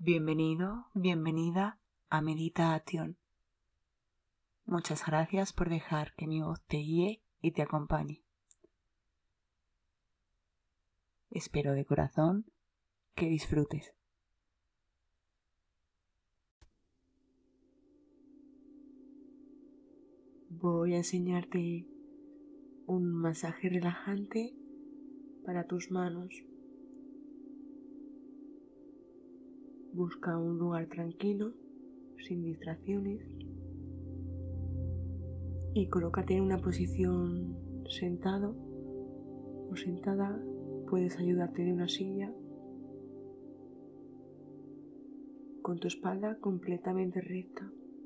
Bienvenido, bienvenida a Meditación. Muchas gracias por dejar que mi voz te guíe y te acompañe. Espero de corazón que disfrutes. Voy a enseñarte un masaje relajante para tus manos. Busca un lugar tranquilo, sin distracciones, y colócate en una posición sentado o sentada. Puedes ayudarte de una silla con tu espalda completamente recta.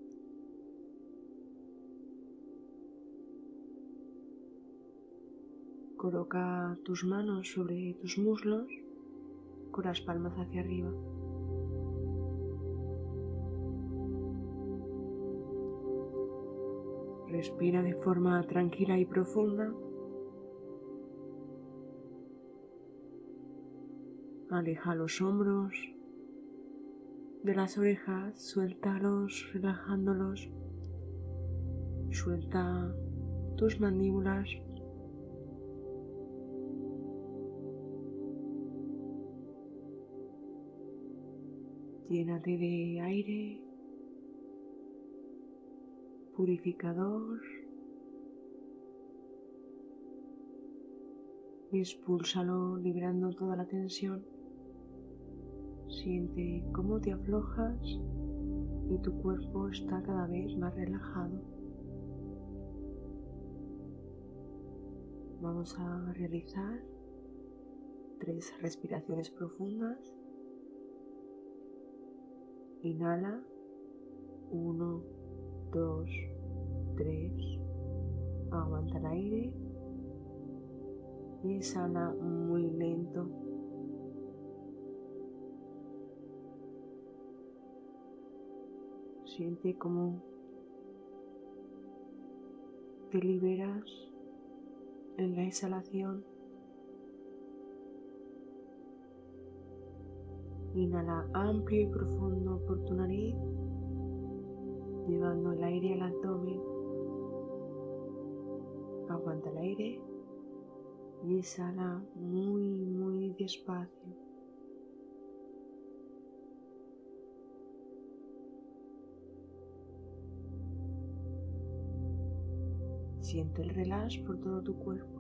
Coloca tus manos sobre tus muslos con las palmas hacia arriba. Respira de forma tranquila y profunda. Aleja los hombros de las orejas, suéltalos relajándolos. Suelta tus mandíbulas. Llénate de aire purificador. Expúlsalo liberando toda la tensión. Siente cómo te aflojas y tu cuerpo está cada vez más relajado. Vamos a realizar 3 respiraciones profundas. Inhala, 1, 2, 3. Aguanta el aire y exhala muy lento. Siente cómo te liberas en la exhalación. Inhala amplio y profundo por tu nariz, llevando el aire al abdomen. Aguanta el aire y exhala muy despacio. Siente el relax por todo tu cuerpo.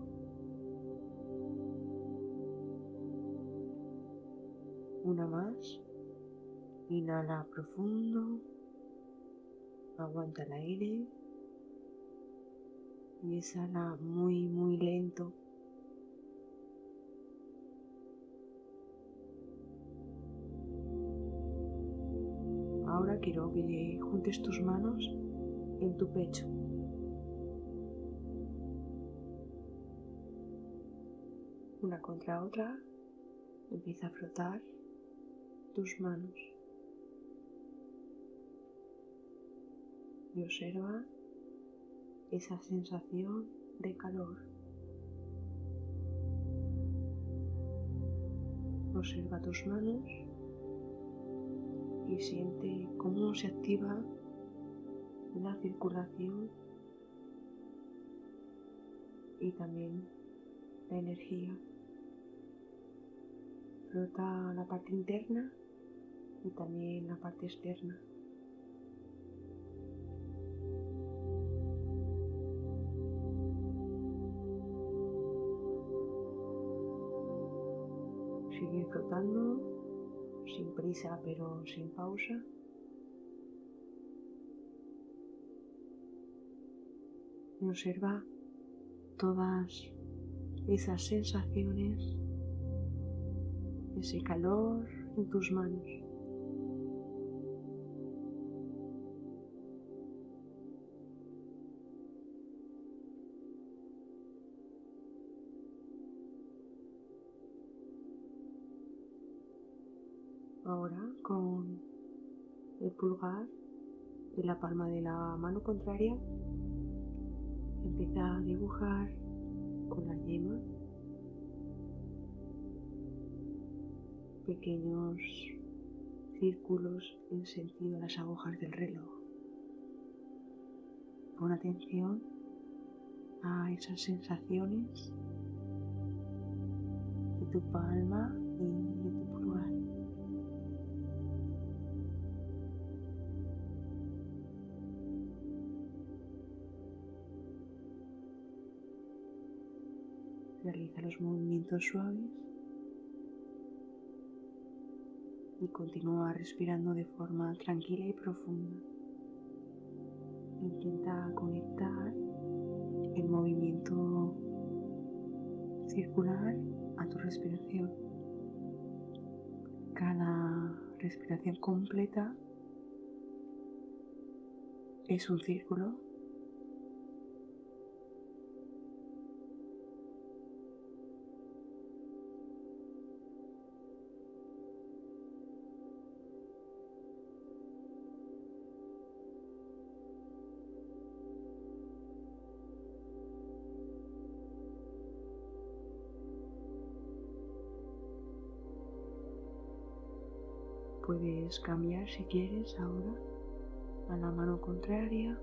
Una más. Inhala profundo. Aguanta el aire y exhala muy lento. Ahora quiero que juntes tus manos en tu pecho. Una contra otra. Empieza a frotar tus manos y observa esa sensación de calor. Observa tus manos y siente cómo se activa la circulación y también la energía. Frota la parte interna y también la parte externa. Sigue frotando, sin prisa pero sin pausa. Y observa todas esas sensaciones, ese calor en tus manos. Ahora con el pulgar y la palma de la mano contraria empieza a dibujar con la yema pequeños círculos en sentido a las agujas del reloj. Pon atención a esas sensaciones de tu palma y de tu pulgar. Realiza los movimientos suaves y continúa respirando de forma tranquila y profunda. Intenta conectar el movimiento circular a tu respiración. Cada respiración completa es un círculo. Puedes cambiar si quieres ahora a la mano contraria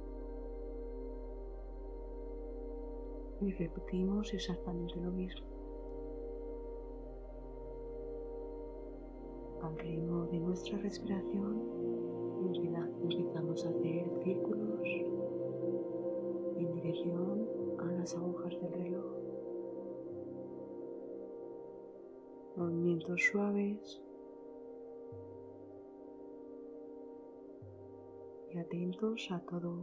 y repetimos exactamente lo mismo. Al ritmo de nuestra respiración empezamos a hacer círculos en dirección a las agujas del reloj. Movimientos suaves y atentos a todo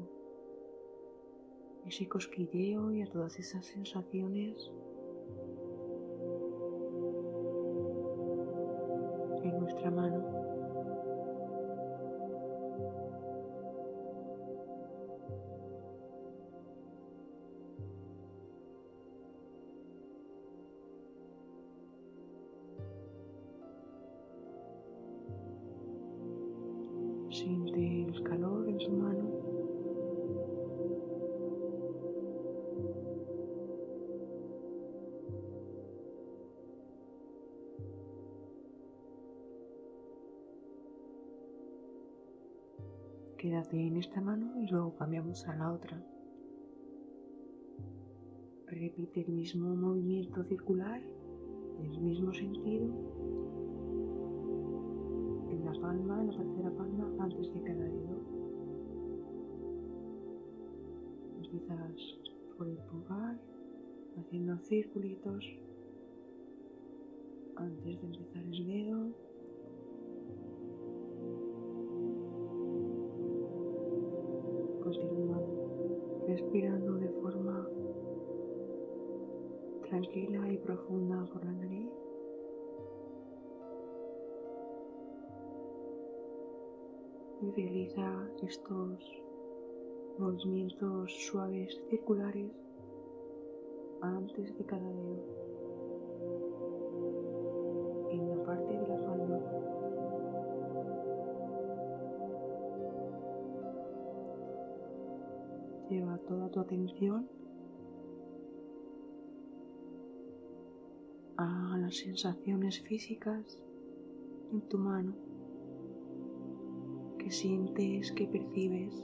ese cosquilleo y a todas esas sensaciones en nuestra mano. Siente el calor en tu mano. Quédate en esta mano y luego cambiamos a la otra. Repite el mismo movimiento circular, en el mismo sentido, en la palma, en la parte de la palma, antes de cada dedo. Empiezas por el pulgar, haciendo circulitos antes de empezar el dedo. Continúa respirando de forma tranquila y profunda por la nariz. Y realiza estos movimientos suaves circulares antes de cada dedo en la parte de la palma. Lleva toda tu atención a las sensaciones físicas en tu mano que sientes, que percibes.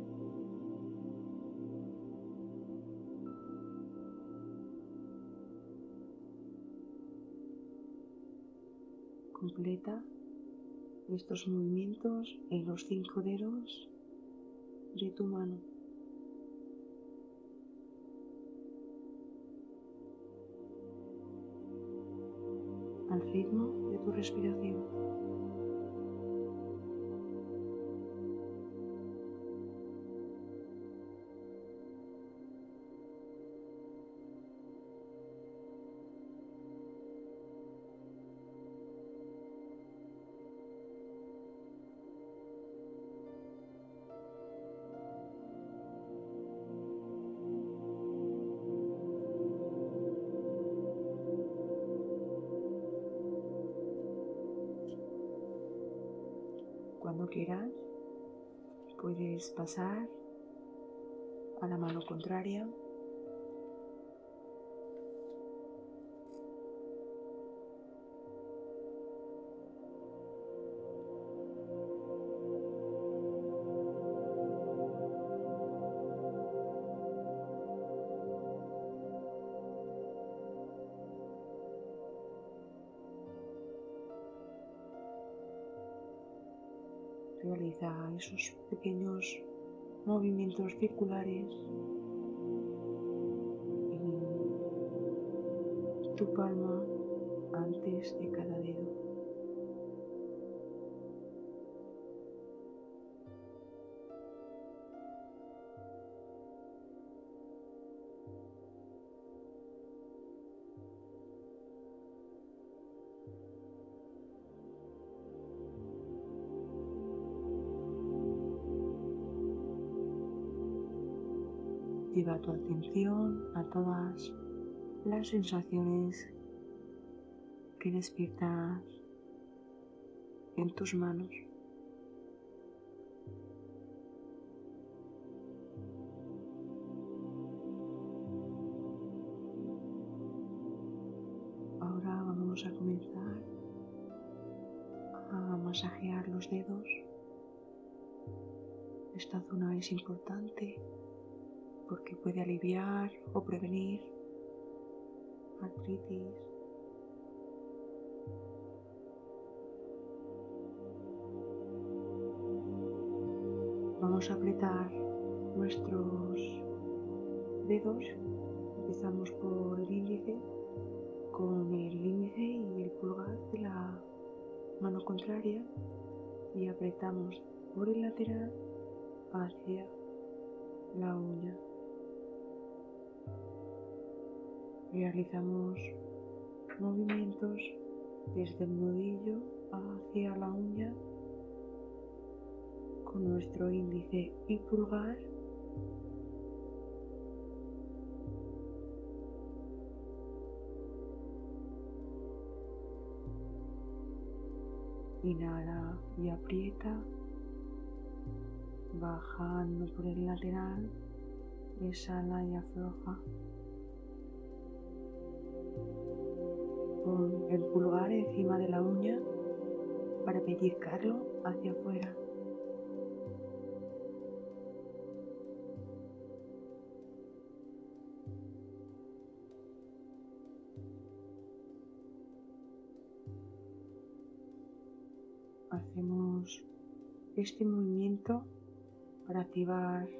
Completa estos movimientos en los 5 dedos de tu mano. Al ritmo de tu respiración. Cuando quieras, puedes pasar a la mano contraria. realiza esos pequeños movimientos circulares en tu palma antes de cada dedo. Lleva tu atención a todas las sensaciones que despiertas en tus manos. Ahora vamos a comenzar a masajear los dedos. Esta zona es importante porque puede aliviar o prevenir artritis. Vamos a apretar nuestros dedos. Empezamos por el índice, con el índice y el pulgar de la mano contraria, y apretamos por el lateral hacia la uña. Realizamos movimientos desde el nudillo hacia la uña con nuestro índice y pulgar. Inhala y aprieta, bajando por el lateral, exhala y afloja. Pon el pulgar encima de la uña para pellizcarlo hacia afuera. Hacemos este movimiento para activar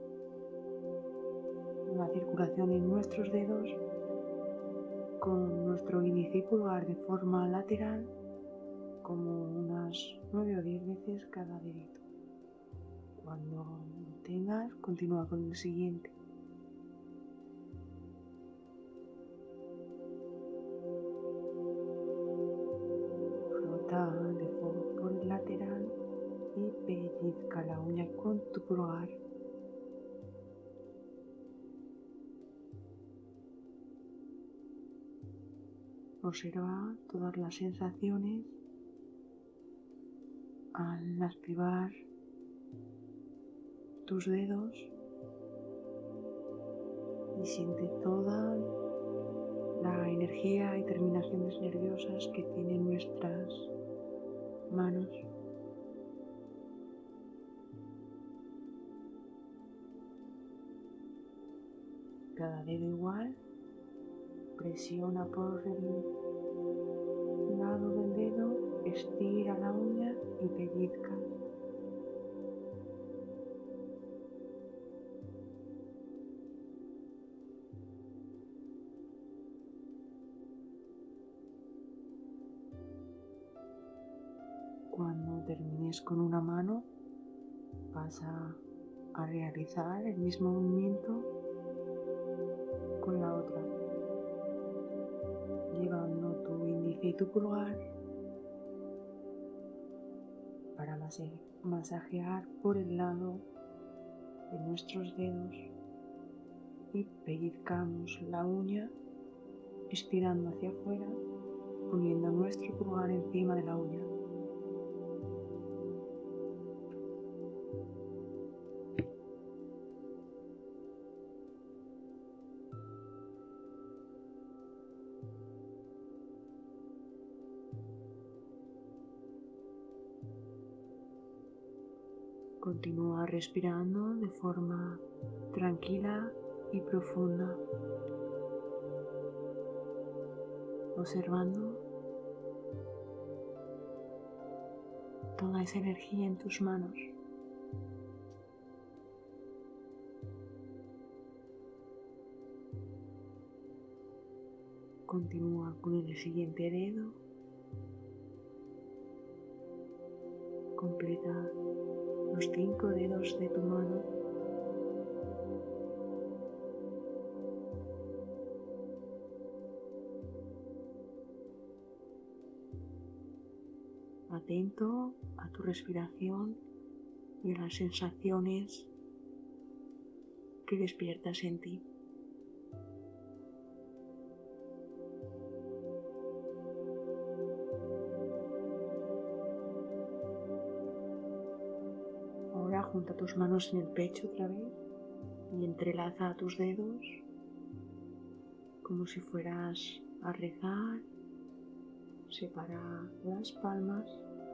la circulación en nuestros dedos con nuestro índice y pulgar de forma lateral, como unas 9 o 10 veces cada dedito. Cuando lo tengas, continúa con el siguiente. Frota por el lateral y pellizca la uña con tu pulgar. Observa todas las sensaciones al activar tus dedos y siente toda la energía y terminaciones nerviosas que tienen nuestras manos. Cada dedo igual, presiona por el lado del dedo, estira la uña y pellizca. Cuando termines con una mano, pasa a realizar el mismo movimiento con la otra, llevando tu índice y tu pulgar para masajear por el lado de nuestros dedos y pellizcamos la uña estirando hacia afuera, poniendo nuestro pulgar encima de la uña. Continúa respirando de forma tranquila y profunda, observando toda esa energía en tus manos. Continúa con el siguiente dedo. Completa los 5 dedos de tu mano. Atento a tu respiración y a las sensaciones que despiertas en ti. Ahora junta tus manos en el pecho otra vez y entrelaza tus dedos como si fueras a rezar. Separa las palmas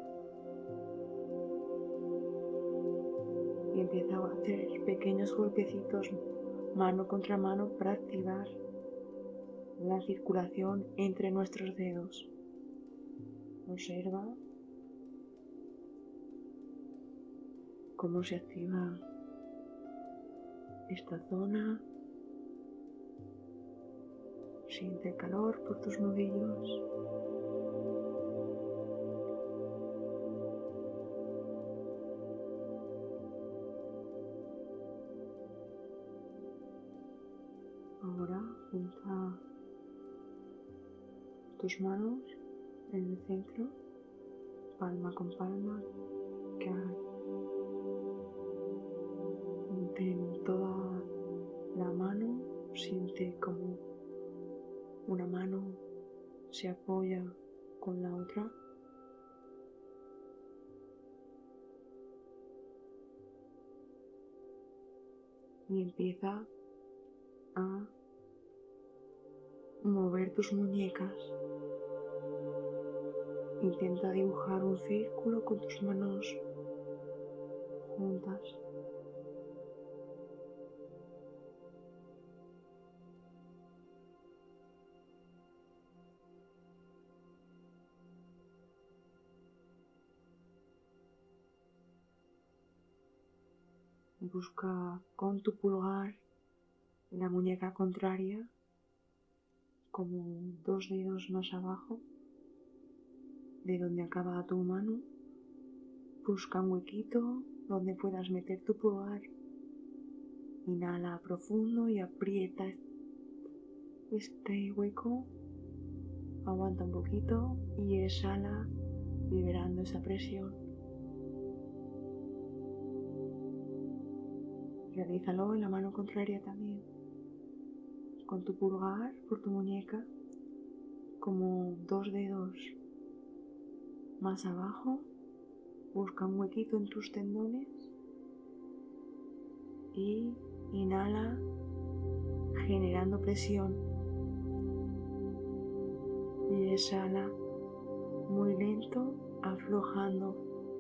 y empieza a hacer pequeños golpecitos mano contra mano para activar la circulación entre nuestros dedos. Observa cómo se activa esta zona. Siente el calor por tus nudillos. Ahora junta tus manos en el centro, palma con palma, que en toda la mano. Siente como una mano se apoya con la otra. Y empieza a mover tus muñecas. Intenta dibujar un círculo con tus manos juntas. Busca con tu pulgar en la muñeca contraria, como 2 dedos más abajo de donde acaba tu mano. Busca un huequito donde puedas meter tu pulgar. Inhala profundo y aprieta este hueco. Aguanta un poquito y exhala, liberando esa presión. Realízalo en la mano contraria también. Con tu pulgar por tu muñeca, como 2 dedos más abajo. Busca un huequito en tus tendones y inhala, generando presión. Y exhala muy lento, aflojando.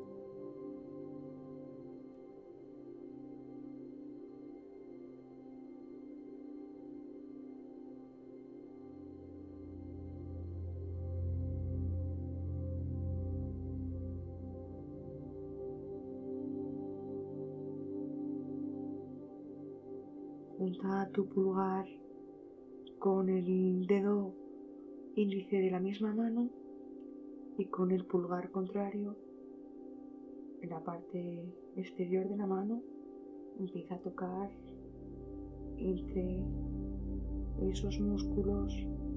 Junta tu pulgar con el dedo índice de la misma mano y con el pulgar contrario en la parte exterior de la mano. Empieza a tocar entre esos músculos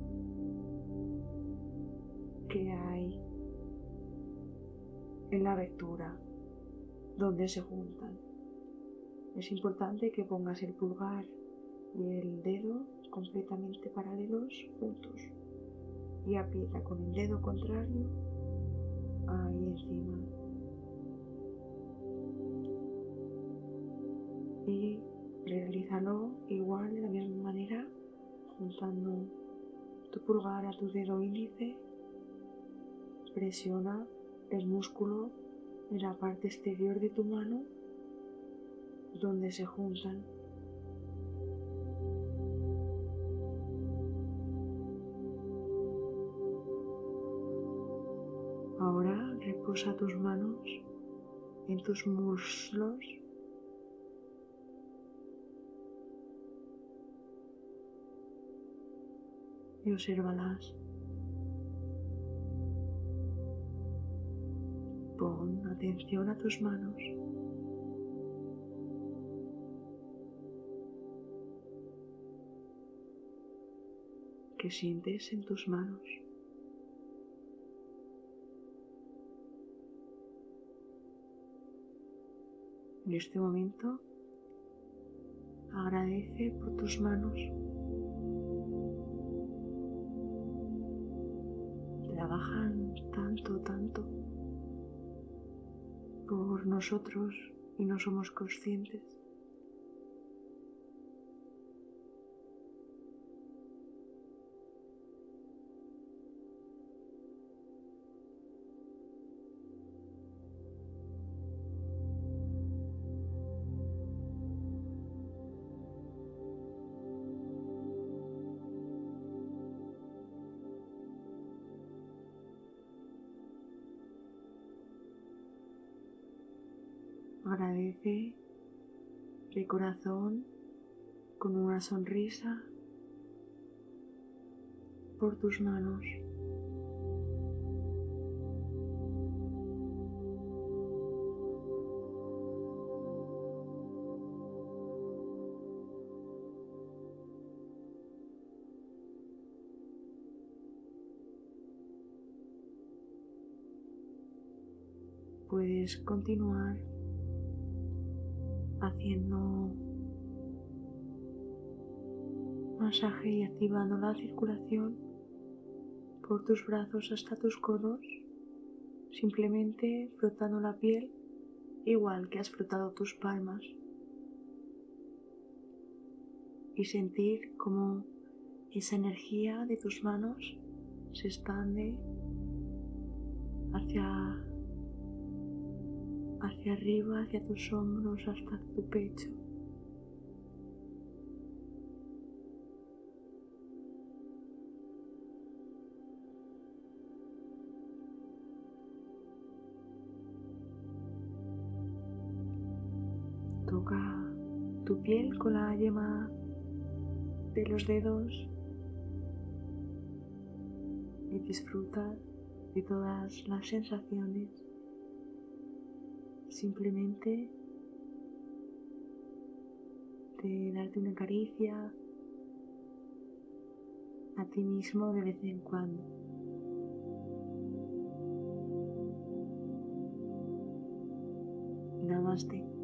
que hay en la abertura donde se juntan. Es importante que pongas el pulgar y el dedo completamente paralelos juntos y aprieta con el dedo contrario ahí encima. Y realízalo igual de la misma manera, juntando tu pulgar a tu dedo índice. Presiona el músculo en la parte exterior de tu mano donde se juntan. Ahora Reposa tus manos en tus muslos y obsérvalas. Pon atención a tus manos. ¿Qué sientes en tus manos? En este momento, agradece por tus manos. Trabajan tanto por nosotros y no somos conscientes. Agradece de corazón, con una sonrisa, por tus manos. Puedes continuar haciendo masaje y activando la circulación por tus brazos hasta tus codos, simplemente frotando la piel igual que has frotado tus palmas y sentir cómo esa energía de tus manos se expande hacia arriba, hacia tus hombros, hasta tu pecho. Toca tu piel con la yema de los dedos y disfruta de todas las sensaciones. Simplemente de darte una caricia a ti mismo de vez en cuando. Namaste.